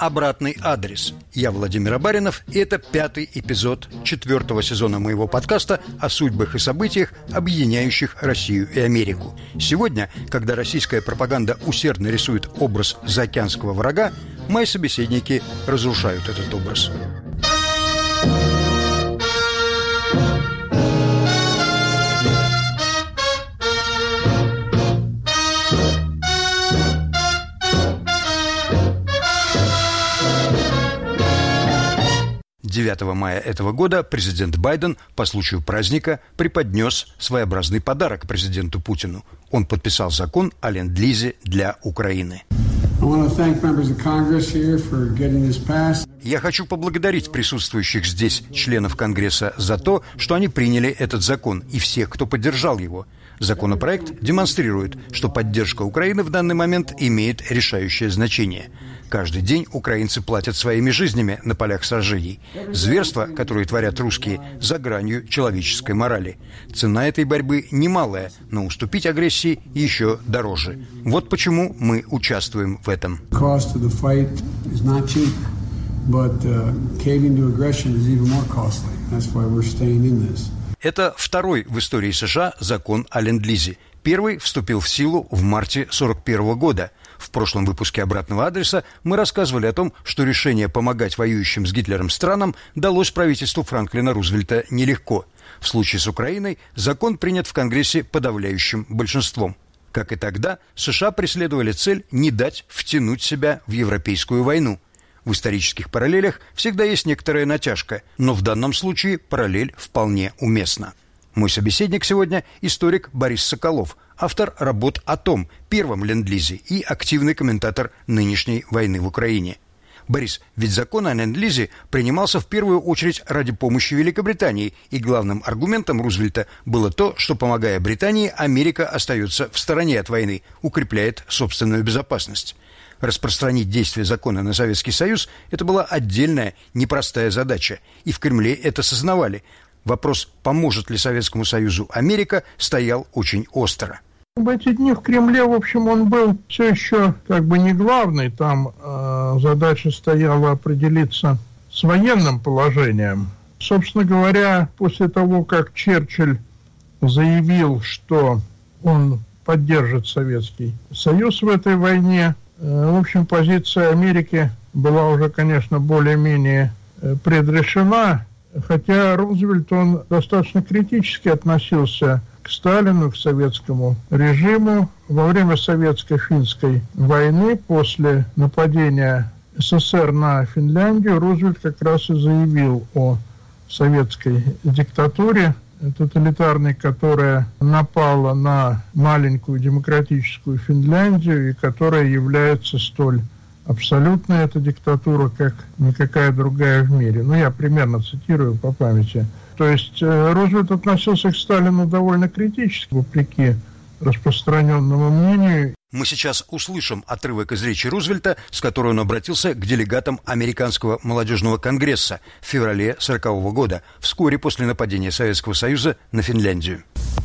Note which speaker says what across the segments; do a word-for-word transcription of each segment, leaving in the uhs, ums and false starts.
Speaker 1: «Обратный адрес». Я Владимир Абаринов, и это пятый эпизод четвертого сезона моего подкаста о судьбах и событиях, объединяющих Россию и Америку. Сегодня, когда российская пропаганда усердно рисует образ заокеанского врага, мои собеседники разрушают этот образ. девятого мая этого года президент Байден по случаю праздника преподнес своеобразный подарок президенту Путину. Он подписал закон о ленд-лизе для Украины. Я хочу поблагодарить присутствующих здесь членов Конгресса за то, что они приняли этот закон, и всех, кто поддержал его. Законопроект демонстрирует, что поддержка Украины в данный момент имеет решающее значение. Каждый день украинцы платят своими жизнями на полях сражений. Зверства, которые творят русские, за гранью человеческой морали. Цена этой борьбы немалая, но уступить агрессии еще дороже. Вот почему мы участвуем в этом. Это второй в истории США закон о ленд-лизе. Первый вступил в силу в марте сорок первого года. В прошлом выпуске «Обратного адреса» мы рассказывали о том, что решение помогать воюющим с Гитлером странам далось правительству Франклина Рузвельта нелегко. В случае с Украиной закон принят в Конгрессе подавляющим большинством. Как и тогда, США преследовали цель не дать втянуть себя в европейскую войну. В исторических параллелях всегда есть некоторая натяжка, но в данном случае параллель вполне уместна. Мой собеседник сегодня – историк Борис Соколов, автор работ о том, первом ленд-лизе и активный комментатор нынешней войны в Украине. Борис, ведь закон о ленд-лизе принимался в первую очередь ради помощи Великобритании, и главным аргументом Рузвельта было то, что, помогая Британии, Америка остается в стороне от войны, укрепляет собственную безопасность. Распространить действие закона на Советский Союз – это была отдельная, непростая задача, и в Кремле это сознавали. Вопрос, поможет ли Советскому Союзу Америка, стоял очень остро.
Speaker 2: В эти дни в Кремле, в общем, он был все еще как бы не главный. Там э, задача стояла определиться с военным положением. Собственно говоря, после того, как Черчилль заявил, что он поддержит Советский Союз в этой войне, э, в общем, позиция Америки была уже, конечно, более-менее э, предрешена. Хотя Рузвельт, он достаточно критически относился к Сталину, к советскому режиму. Во время советско-финской войны, после нападения СССР на Финляндию, Рузвельт как раз и заявил о советской диктатуре тоталитарной, которая напала на маленькую демократическую Финляндию и которая является столь абсолютная эта диктатура, как никакая другая в мире. Ну, я примерно цитирую по памяти. То есть э, Рузвельт относился к Сталину довольно критически, вопреки распространенному мнению.
Speaker 1: Мы сейчас услышим отрывок из речи Рузвельта, с которой он обратился к делегатам Американского молодежного конгресса в феврале сорокового года, вскоре после нападения Советского Союза на Финляндию.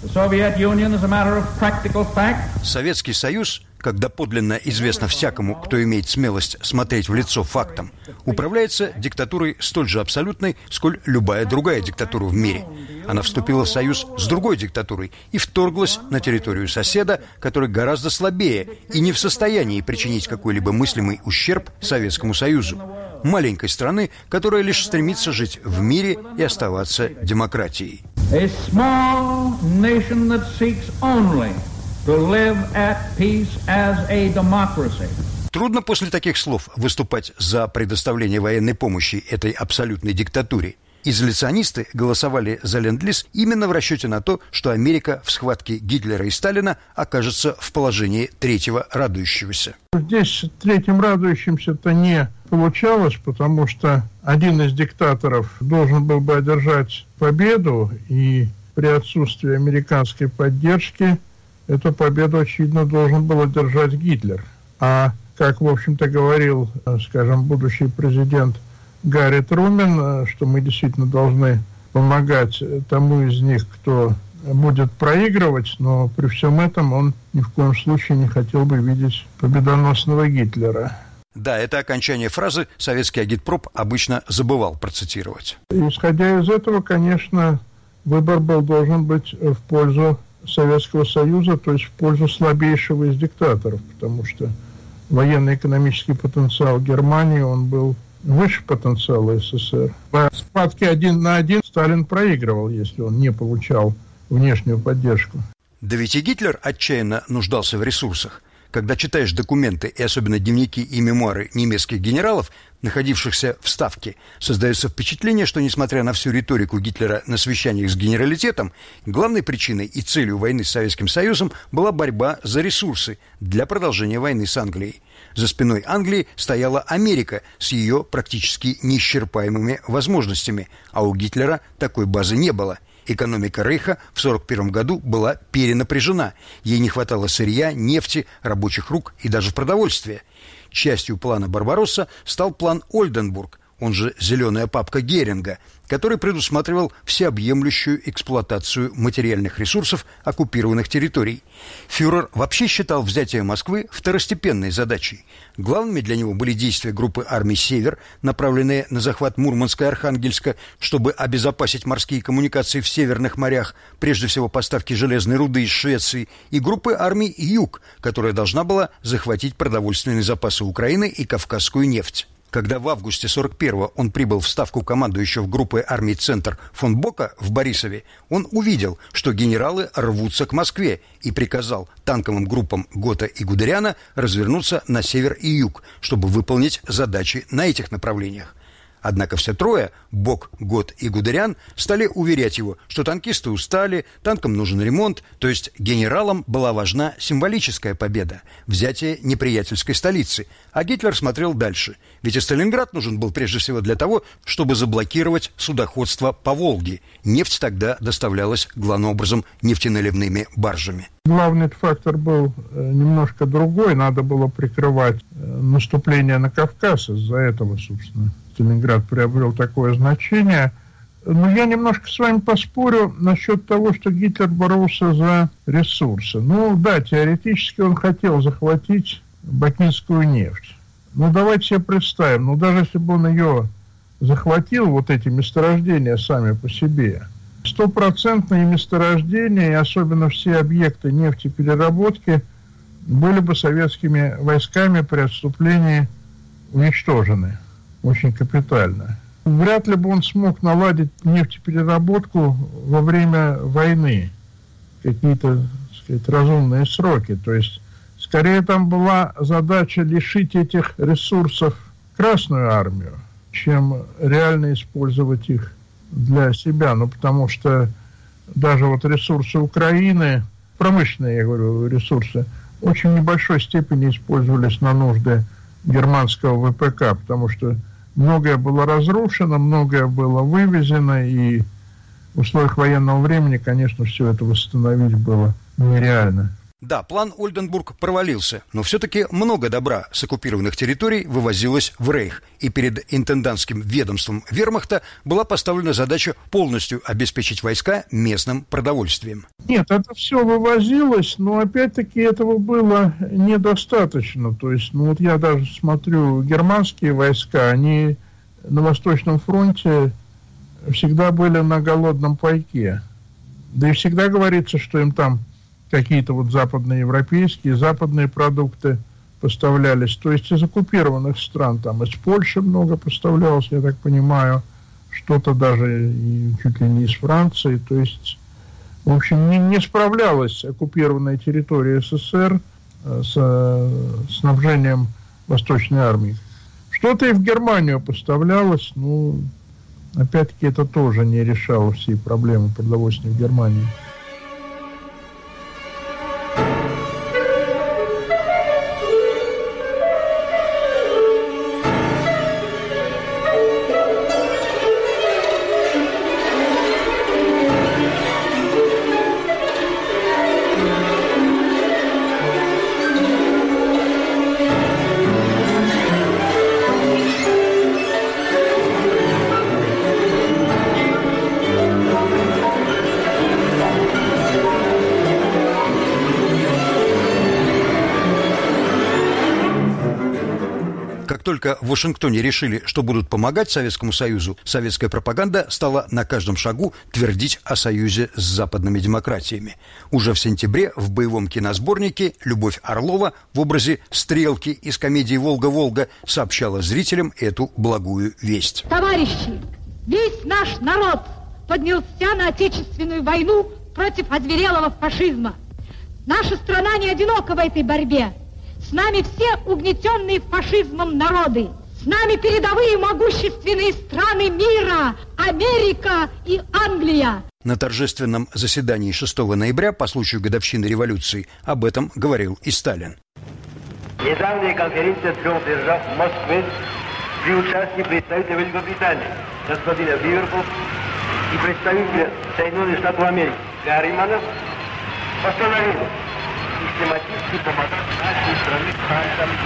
Speaker 1: Советский Союз, как доподлинно известно всякому, кто имеет смелость смотреть в лицо фактам, управляется диктатурой столь же абсолютной, сколь любая другая диктатура в мире. Она вступила в союз с другой диктатурой и вторглась на территорию соседа, который гораздо слабее и не в состоянии причинить какой-либо мыслимый ущерб Советскому Союзу. Маленькой страны, которая лишь стремится жить в мире и оставаться демократией.
Speaker 3: A small nation that seeks only to live at peace as a democracy.
Speaker 1: Трудно после таких слов выступать за предоставление военной помощи этой абсолютной диктатуре. Изоляционисты голосовали за ленд-лиз именно в расчете на то, что Америка в схватке Гитлера и Сталина окажется в положении третьего радующегося.
Speaker 2: Здесь третьим радующимся-то не получалось, потому что один из диктаторов должен был бы одержать победу, и при отсутствии американской поддержки эту победу, очевидно, должен был одержать Гитлер. А, как, в общем-то, говорил, скажем, будущий президент Гарри Трумэн, что мы действительно должны помогать тому из них, кто будет проигрывать, но при всем этом он ни в коем случае не хотел бы видеть победоносного Гитлера.
Speaker 1: Да, это окончание фразы советский агитпроп обычно забывал процитировать.
Speaker 2: Исходя из этого, конечно, выбор был должен быть в пользу Советского Союза, то есть в пользу слабейшего из диктаторов, потому что военно-экономический потенциал Германии, он был выше потенциала СССР. По схватке один на один Сталин проигрывал, если он не получал внешнюю поддержку.
Speaker 1: Да ведь и Гитлер отчаянно нуждался в ресурсах. Когда читаешь документы, и особенно дневники и мемуары немецких генералов, находившихся в Ставке, создается впечатление, что, несмотря на всю риторику Гитлера на совещаниях с генералитетом, главной причиной и целью войны с Советским Союзом была борьба за ресурсы для продолжения войны с Англией. За спиной Англии стояла Америка с ее практически неисчерпаемыми возможностями, а у Гитлера такой базы не было. Экономика Рейха в сорок первом году была перенапряжена. Ей не хватало сырья, нефти, рабочих рук и даже продовольствия. Частью плана «Барбаросса» стал план Ольденбург, он же «Зеленая папка» Геринга, который предусматривал всеобъемлющую эксплуатацию материальных ресурсов оккупированных территорий. Фюрер вообще считал взятие Москвы второстепенной задачей. Главными для него были действия группы армий «Север», направленные на захват Мурманска и Архангельска, чтобы обезопасить морские коммуникации в северных морях, прежде всего поставки железной руды из Швеции, и группы армий «Юг», которая должна была захватить продовольственные запасы Украины и кавказскую нефть. Когда в августе сорок первого он прибыл в ставку командующего группы армий «Центр» фон Бока в Борисове, он увидел, что генералы рвутся к Москве, и приказал танковым группам Гота и Гудериана развернуться на север и юг, чтобы выполнить задачи на этих направлениях. Однако все трое, Бок, Гот и Гудериан, стали уверять его, что танкисты устали, танкам нужен ремонт, то есть генералам была важна символическая победа, взятие неприятельской столицы, а Гитлер смотрел дальше, ведь и Сталинград нужен был прежде всего для того, чтобы заблокировать судоходство по Волге. Нефть тогда доставлялась главным образом нефтеналивными баржами.
Speaker 2: Главный фактор был немножко другой, надо было прикрывать наступление на Кавказ, из-за этого, собственно, Сталинград приобрел такое значение. Но я немножко с вами поспорю насчет того, что Гитлер боролся за ресурсы. Ну да, теоретически он хотел захватить бакинскую нефть. Ну давайте себе представим, ну даже если бы он ее захватил, вот эти месторождения сами по себе, стопроцентные месторождения, и особенно все объекты нефтепереработки, были бы советскими войсками при отступлении уничтожены очень капитально. Вряд ли бы он смог наладить нефтепереработку во время войны, какие-то, так сказать, разумные сроки. То есть, скорее там была задача лишить этих ресурсов Красную армию, чем реально использовать их для себя. Ну, потому что даже вот ресурсы Украины, промышленные, я говорю, ресурсы, в очень небольшой степени использовались на нужды германского ВПК, потому что многое было разрушено, многое было вывезено, и в условиях военного времени, конечно, все это восстановить было нереально.
Speaker 1: Да, план Ольденбург провалился, но все-таки много добра с оккупированных территорий вывозилось в Рейх, и перед интендантским ведомством вермахта была поставлена задача полностью обеспечить войска местным продовольствием.
Speaker 2: Нет, это все вывозилось, но опять-таки этого было недостаточно. То есть, ну вот я даже смотрю, германские войска, они на Восточном фронте всегда были на голодном пайке. Да и всегда говорится, что им там какие-то вот западноевропейские, западные продукты поставлялись, то есть из оккупированных стран, там из Польши много поставлялось, я так понимаю, что-то даже и чуть ли не из Франции, то есть, в общем, не, не справлялась оккупированная территория СССР с снабжением Восточной армии. Что-то и в Германию поставлялось, но, опять-таки, это тоже не решало всей проблемы продовольствия в Германии.
Speaker 1: только в Вашингтоне решили, что будут помогать Советскому Союзу, советская пропаганда стала на каждом шагу твердить о союзе с западными демократиями. Уже в сентябре в боевом киносборнике Любовь Орлова в образе Стрелки из комедии «Волга-Волга» сообщала зрителям эту благую весть.
Speaker 4: Товарищи, весь наш народ поднялся на Отечественную войну против озверелого фашизма. Наша страна не одинока в этой борьбе. С нами все угнетенные фашизмом народы. С нами передовые могущественные страны мира, Америка и Англия.
Speaker 1: На торжественном заседании шестого ноября по случаю годовщины революции об этом говорил и Сталин.
Speaker 5: Недавняя конференция трех держав в Москве при участии представителя Великобритании господина Биверпулс и представителя Соединенных Штатов Америки Гарримана постановила систематически помогать нашей стране танкам и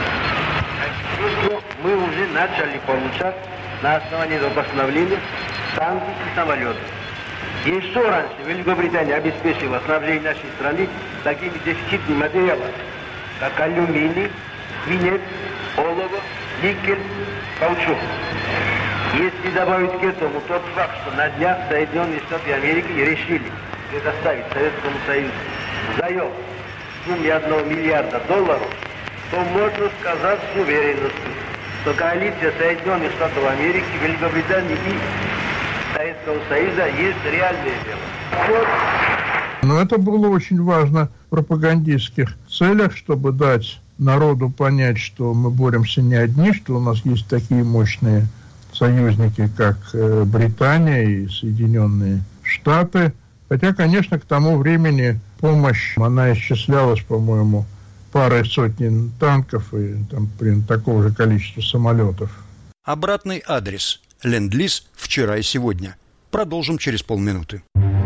Speaker 5: авиации. Мы уже начали получать на основании этого постановления танки и самолеты. Еще раньше Великобритания обеспечила снабжение нашей страны такими дефицитными материалами, как алюминий, свинец, олово, никель, каучук. Если добавить к этому тот факт, что на днях Соединенные Штаты Америки решили предоставить Советскому Союзу заем в сумме одного миллиарда долларов, то можно сказать с уверенностью, что коалиция Соединенных Штатов Америки, Великобритании и Советского Союза есть реальное дело. Вот.
Speaker 2: Но это было очень важно в пропагандистских целях, чтобы дать народу понять, что мы боремся не одни, что у нас есть такие мощные союзники, как Британия и Соединенные Штаты. Хотя, конечно, к тому времени помощь, она исчислялась, по-моему, парой сотен танков и там, примерно такого же количества самолетов.
Speaker 1: Обратный адрес. Ленд-лиз вчера и сегодня. Продолжим через полминуты.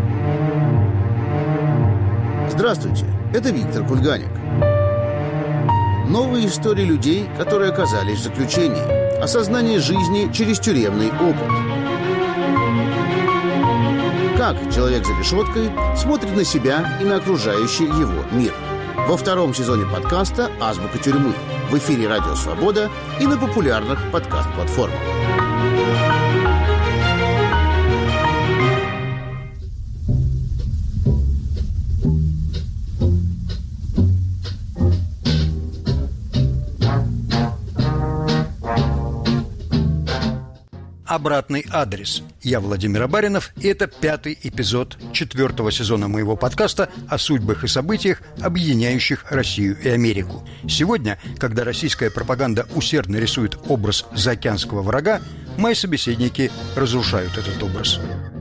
Speaker 6: Здравствуйте, это Виктор Кульганик. Новые истории людей, которые оказались в заключении. Осознание жизни через тюремный опыт. Как человек за решеткой смотрит на себя и на окружающий его мир. Во втором сезоне подкаста «Азбука тюрьмы». В эфире «Радио Свобода» и на популярных подкаст-платформах.
Speaker 1: Обратный адрес. Я Владимир Абаринов, и это пятый эпизод четвертого сезона моего подкаста о судьбах и событиях, объединяющих Россию и Америку. Сегодня, когда российская пропаганда усердно рисует образ заокеанского врага, мои собеседники разрушают этот образ.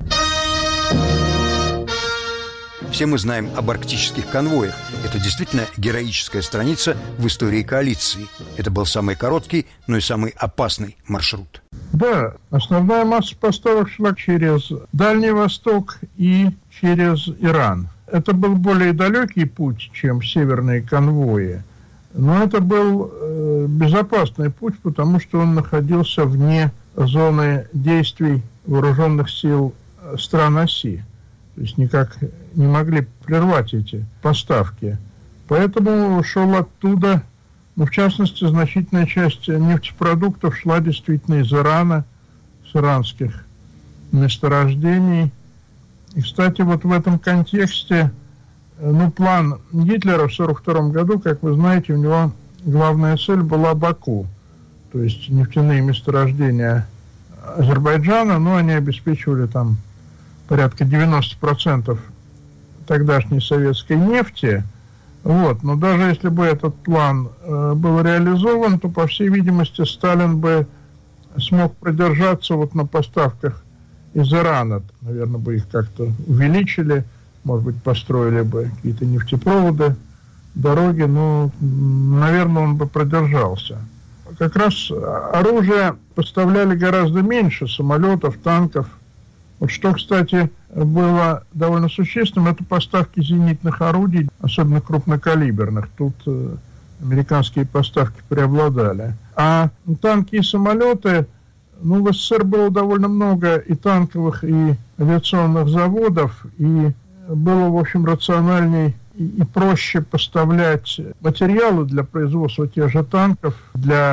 Speaker 1: Все мы знаем об арктических конвоях. Это действительно героическая страница в истории коалиции. Это был самый короткий, но и самый опасный маршрут.
Speaker 2: Да, основная масса поставок шла через Дальний Восток и через Иран. Это был более далекий путь, чем северные конвои. Но это был э, безопасный путь, потому что он находился вне зоны действий вооруженных сил стран оси. То есть никак не могли прервать эти поставки. Поэтому шел оттуда, ну, в частности, значительная часть нефтепродуктов шла действительно из Ирана, с иранских месторождений. И, кстати, вот в этом контексте, ну, план Гитлера в сорок втором году, как вы знаете, у него главная цель была Баку. То есть нефтяные месторождения Азербайджана, но они обеспечивали там порядка девяносто процентов тогдашней советской нефти. Вот. Но даже если бы этот план э, был реализован, то, по всей видимости, Сталин бы смог продержаться вот на поставках из Ирана. Наверное, бы их как-то увеличили, может быть, построили бы какие-то нефтепроводы, дороги, но, наверное, он бы продержался. Как раз оружие поставляли гораздо меньше, самолетов, танков. Вот что, кстати, было довольно существенным, это поставки зенитных орудий, особенно крупнокалиберных. Тут э, американские поставки преобладали. А танки и самолеты, ну, в СССР было довольно много и танковых, и авиационных заводов, и было, в общем, рациональней и, и проще поставлять материалы для производства тех же танков, для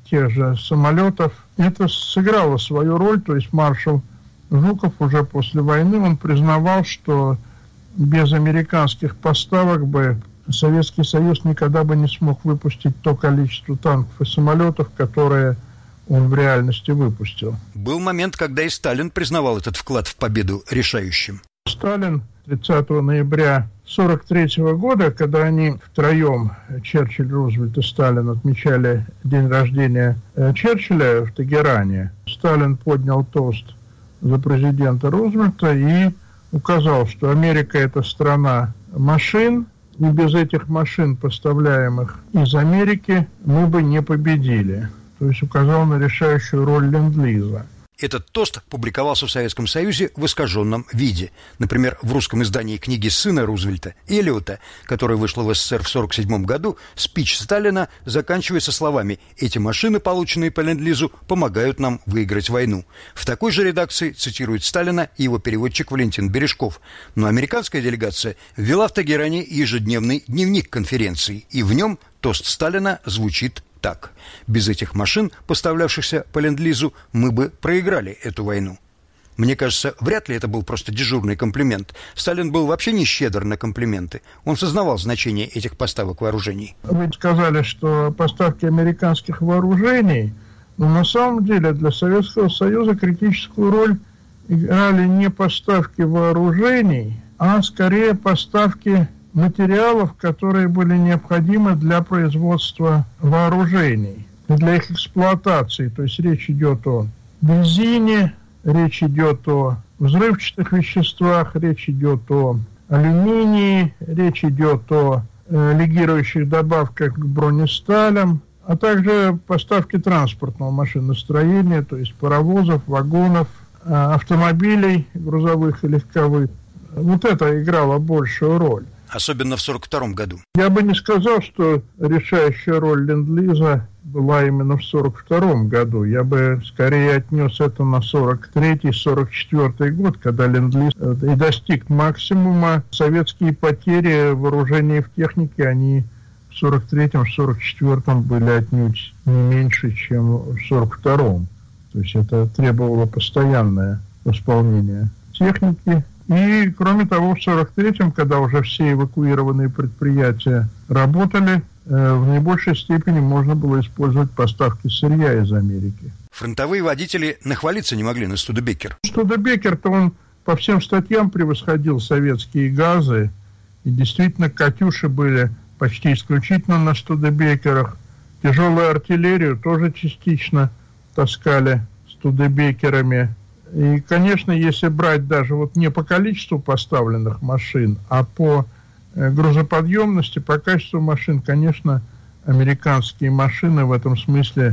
Speaker 2: тех же самолетов. Это сыграло свою роль, то есть маршал Жуков уже после войны, он признавал, что без американских поставок бы Советский Союз никогда бы не смог выпустить то количество танков и самолетов, которые он в реальности выпустил.
Speaker 1: Был момент, когда и Сталин признавал этот вклад в победу решающим.
Speaker 2: Сталин тридцатого ноября сорок третьего года, когда они втроем, Черчилль, Рузвельт и Сталин, отмечали день рождения Черчилля в Тегеране, Сталин поднял тост за президента Рузвельта и указал, что Америка – это страна машин, и без этих машин, поставляемых из Америки, мы бы не победили. То есть указал на решающую роль Ленд-Лиза.
Speaker 1: Этот тост публиковался в Советском Союзе в искаженном виде. Например, в русском издании книги сына Рузвельта, Эллиота, которая вышла в СССР в сорок седьмом году, спич Сталина заканчивается словами «Эти машины, полученные по Ленд-Лизу, помогают нам выиграть войну». В такой же редакции цитирует Сталина и его переводчик Валентин Бережков. Но американская делегация ввела в Тегеране ежедневный дневник конференции, и в нем тост Сталина звучит так: без этих машин, поставлявшихся по Ленд-Лизу, мы бы проиграли эту войну. Мне кажется, вряд ли это был просто дежурный комплимент. Сталин был вообще не щедр на комплименты. Он сознавал значение этих поставок вооружений.
Speaker 2: Вы сказали, что поставки американских вооружений, но на самом деле для Советского Союза критическую роль играли не поставки вооружений, а скорее поставки материалов, которые были необходимы для производства вооружений, для их эксплуатации. То есть речь идет о бензине, речь идет о взрывчатых веществах, речь идет о алюминии, речь идет о э, легирующих добавках к бронесталям, а также поставки транспортного машиностроения, то есть паровозов, вагонов, э, автомобилей грузовых и легковых. Вот это играло большую роль.
Speaker 1: Особенно в сорок втором году.
Speaker 2: Я бы не сказал, что решающая роль Ленд-Лиза была именно в сорок втором году. Я бы скорее отнес это на сорок третий — сорок четвёртый год, когда Ленд-Лиз и достиг максимума. Советские потери в вооружении и в технике, они в сорок третьем — сорок четвёртом были отнюдь не меньше, чем в сорок втором. То есть это требовало постоянное восполнение техники. И, кроме того, в сорок третьем, когда уже все эвакуированные предприятия работали, э, в наибольшей степени можно было использовать поставки сырья из Америки.
Speaker 1: Фронтовые водители нахвалиться не могли на Студебекер.
Speaker 2: Студебекер-то он по всем статьям превосходил советские газы. И действительно, «Катюши» были почти исключительно на Студебекерах. Тяжелую артиллерию тоже частично таскали Студебекерами. И, конечно, если брать даже вот не по количеству поставленных машин, а по грузоподъемности, по качеству машин, конечно, американские машины в этом смысле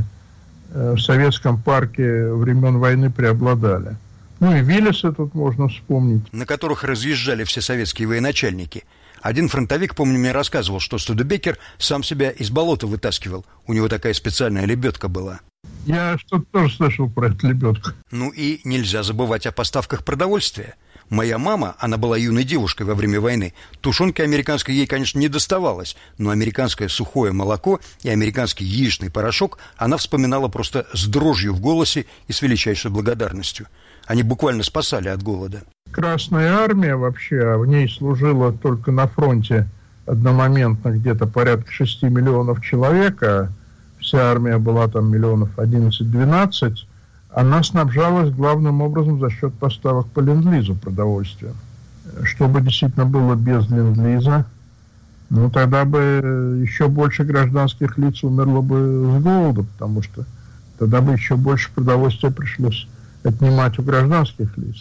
Speaker 2: в советском парке времен войны преобладали. Ну и Виллисы тут можно вспомнить.
Speaker 1: На которых разъезжали все советские военачальники. Один фронтовик, помню, мне рассказывал, что Студебекер сам себя из болота вытаскивал. У него такая специальная лебедка была.
Speaker 2: Я что-то тоже слышал про эту лебедку.
Speaker 1: Ну и нельзя забывать о поставках продовольствия. Моя мама, она была юной девушкой во время войны. Тушенки американской ей, конечно, не доставалось, но американское сухое молоко и американский яичный порошок она вспоминала просто с дрожью в голосе и с величайшей благодарностью. Они буквально спасали от голода.
Speaker 2: Красная армия вообще, а в ней служила только на фронте одномоментно где-то порядка шести миллионов человек, а вся армия была там миллионов одиннадцать-двенадцать, она снабжалась главным образом за счет поставок по Ленд-Лизу продовольствия. Что бы действительно было без Ленд-Лиза, ну тогда бы еще больше гражданских лиц умерло бы с голоду, потому что тогда бы еще больше продовольствия пришлось отнимать у гражданских лиц.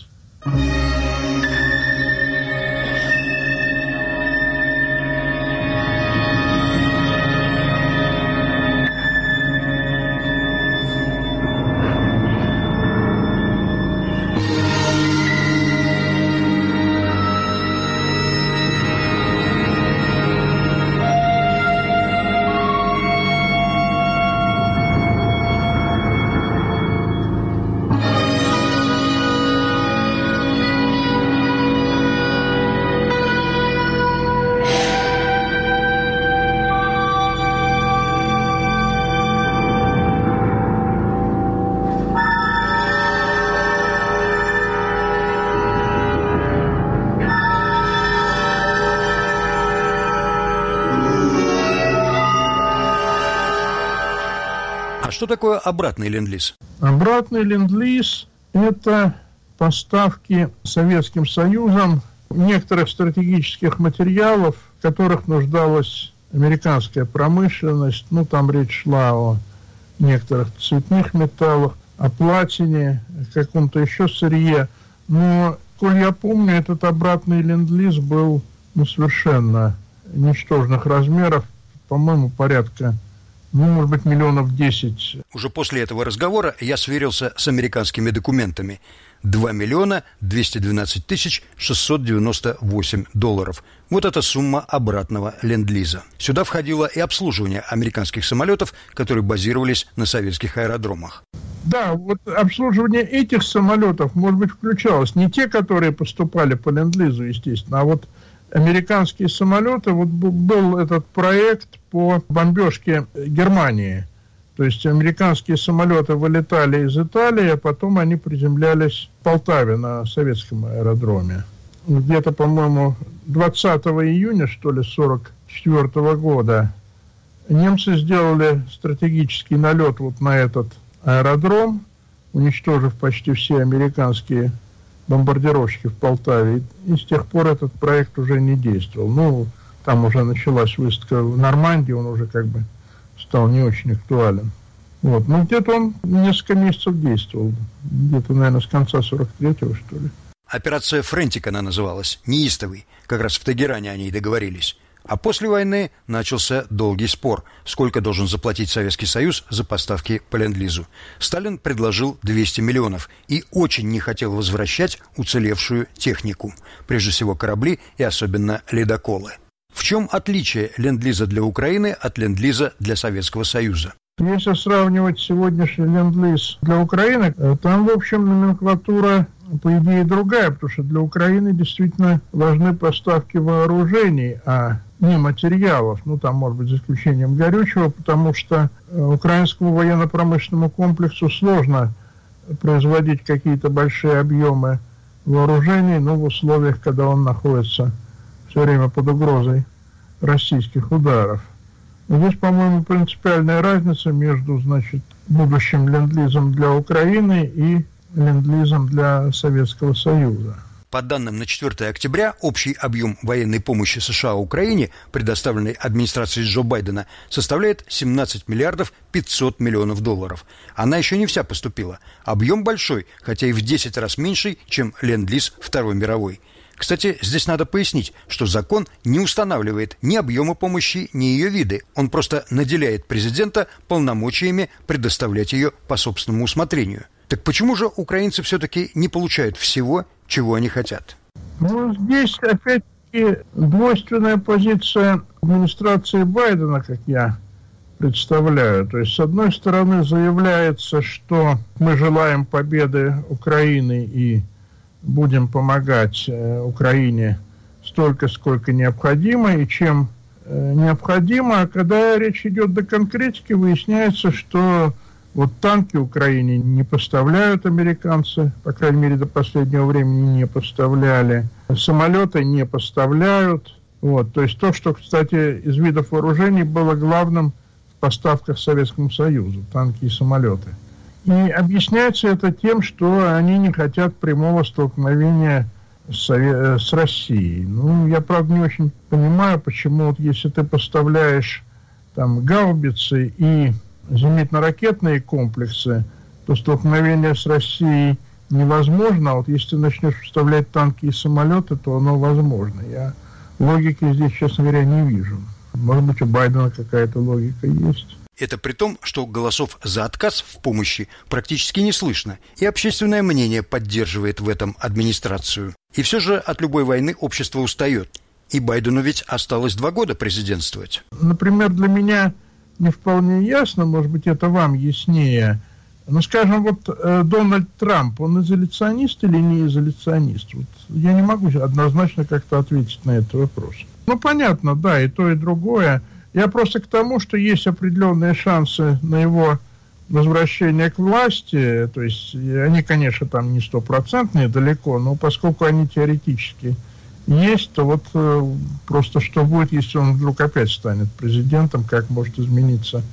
Speaker 1: что такое обратный ленд-лиз?
Speaker 2: Обратный ленд-лиз – это поставки Советским Союзом некоторых стратегических материалов, в которых нуждалась американская промышленность. Ну, там речь шла о некоторых цветных металлах, о платине, каком-то еще сырье. Но, коль я помню, этот обратный ленд-лиз был ну, совершенно ничтожных размеров, по-моему, порядка, ну, может быть, миллионов десять.
Speaker 1: Уже после этого разговора я сверился с американскими документами. два миллиона двести двенадцать тысяч шестьсот девяносто восемь долларов. Вот эта сумма обратного ленд-лиза. Сюда входило и обслуживание американских самолетов, которые базировались на советских аэродромах.
Speaker 2: Да, вот обслуживание этих самолетов, может быть, включалось. Не те, которые поступали по ленд-лизу, естественно, а вот американские самолеты. Вот был этот проект по бомбежке Германии. То есть американские самолеты вылетали из Италии, а потом они приземлялись в Полтаве на советском аэродроме. Где-то, по-моему, двадцатого июня, что ли, сорок четвёртого года немцы сделали стратегический налет вот на этот аэродром, уничтожив почти все американские бомбардировщики в Полтаве. И с тех пор этот проект уже не действовал. Ну, там уже началась выставка в Нормандии, он уже как бы стал не очень актуален. Вот. Ну, где-то он несколько месяцев действовал. Где-то, наверное, с конца сорок третьего, что ли.
Speaker 1: Операция «Френтик» она называлась, неистовый. Как раз в Тегеране они и договорились. А после войны начался долгий спор, сколько должен заплатить Советский Союз за поставки по ленд-лизу. Сталин предложил двести миллионов и очень не хотел возвращать уцелевшую технику, прежде всего корабли и особенно ледоколы. В чем отличие ленд-лиза для Украины от ленд-лиза для Советского Союза?
Speaker 2: Если сравнивать сегодняшний ленд-лиз для Украины, там, в общем, номенклатура, по идее, другая, потому что для Украины действительно важны поставки вооружений, а не материалов, ну, там, может быть, за исключением горючего, потому что украинскому военно-промышленному комплексу сложно производить какие-то большие объемы вооружений, но в условиях, когда он находится все время под угрозой российских ударов. Здесь, по-моему, принципиальная разница между, значит, будущим ленд-лизом для Украины и ленд-лизом для Советского Союза.
Speaker 1: По данным на четвёртое октября, общий объем военной помощи США Украине, предоставленной администрацией Джо Байдена, составляет семнадцать миллиардов пятьсот миллионов долларов. Она еще не вся поступила. Объем большой, хотя и в десять раз меньший, чем ленд-лиз Второй мировой. Кстати, здесь надо пояснить, что закон не устанавливает ни объема помощи, ни ее виды. Он просто наделяет президента полномочиями предоставлять ее по собственному усмотрению. Так почему же украинцы все-таки не получают всего, чего они хотят?
Speaker 2: Ну, здесь, опять-таки, двойственная позиция администрации Байдена, как я представляю. То есть, с одной стороны, заявляется, что мы желаем победы Украины и будем помогать э, Украине столько, сколько необходимо, и чем э, необходимо. А когда речь идет до конкретики, выясняется, что вот танки Украине не поставляют американцы, по крайней мере, до последнего времени не поставляли. Самолеты не поставляют. Вот. То есть то, что, кстати, из видов вооружений было главным в поставках Советскому Союзу, танки и самолеты. И объясняется это тем, что они не хотят прямого столкновения с, Сове- с Россией. Ну, я, правда, не очень понимаю, почему, вот если ты поставляешь там гаубицы и зенитно-ракетные комплексы, то столкновение с Россией невозможно, а вот если ты начнешь поставлять танки и самолеты, то оно возможно. Я логики здесь, честно говоря, не вижу. Может быть, у Байдена какая-то логика есть.
Speaker 1: Это при том, что голосов за отказ в помощи практически не слышно, и общественное мнение поддерживает в этом администрацию. И все же от любой войны общество устает. И Байдену ведь осталось два года президентствовать.
Speaker 2: Например, для меня не вполне ясно, может быть, это вам яснее. Ну, скажем, вот э, Дональд Трамп, он изоляционист или не изоляционист? Вот я не могу однозначно как-то ответить на этот вопрос. Ну, понятно, да, и то, и другое. Я просто к тому, что есть определенные шансы на его возвращение к власти. То есть они, конечно, там не стопроцентные далеко, но поскольку они теоретически есть, то вот э, просто что будет, если он вдруг опять станет президентом, как может измениться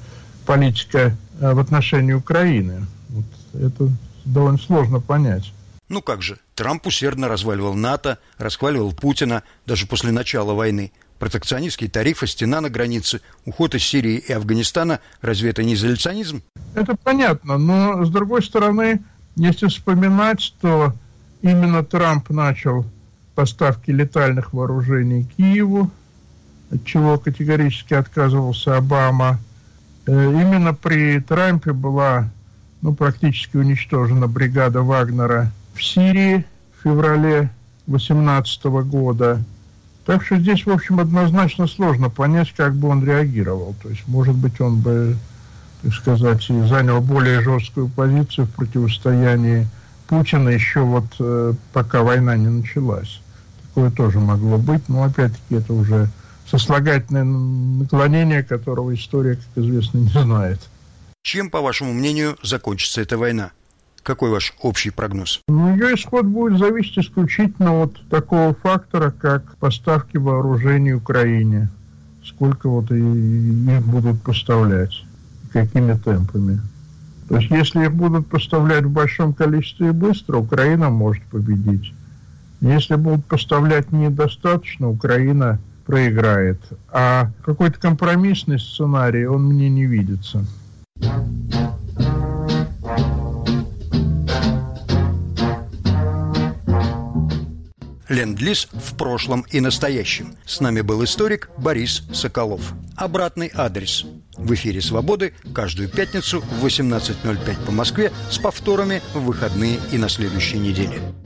Speaker 2: политика в отношении Украины. Вот это довольно сложно понять.
Speaker 1: Ну как же, Трамп усердно разваливал НАТО, расхваливал Путина даже после начала войны. Протекционистские тарифы, стена на границе, уход из Сирии и Афганистана – разве это не изоляционизм?
Speaker 2: Это понятно, но с другой стороны, если вспоминать, то именно Трамп начал поставки летальных вооружений Киеву, от чего категорически отказывался Обама. Именно при Трампе была ну, практически уничтожена бригада Вагнера в Сирии в феврале две тысячи восемнадцатого года. Так что здесь, в общем, однозначно сложно понять, как бы он реагировал. То есть, может быть, он бы, так сказать, занял более жесткую позицию в противостоянии Путина еще вот э, пока война не началась. Такое тоже могло быть, но опять-таки это уже сослагательное наклонение, которого история, как известно, не знает.
Speaker 1: Чем, по вашему мнению, закончится эта война? Какой ваш общий прогноз?
Speaker 2: Ну, ее исход будет зависеть исключительно от такого фактора, как поставки вооружений Украине. Сколько вот их будут поставлять, какими темпами. То есть, если их будут поставлять в большом количестве и быстро, Украина может победить. Если будут поставлять недостаточно, Украина проиграет. А какой-то компромиссный сценарий, он мне не видится.
Speaker 1: Ленд-лиз в прошлом и настоящем. С нами был историк Борис Соколов. Обратный адрес. В эфире «Свободы» каждую пятницу в восемнадцать ноль пять по Москве с повторами в выходные и на следующей неделе.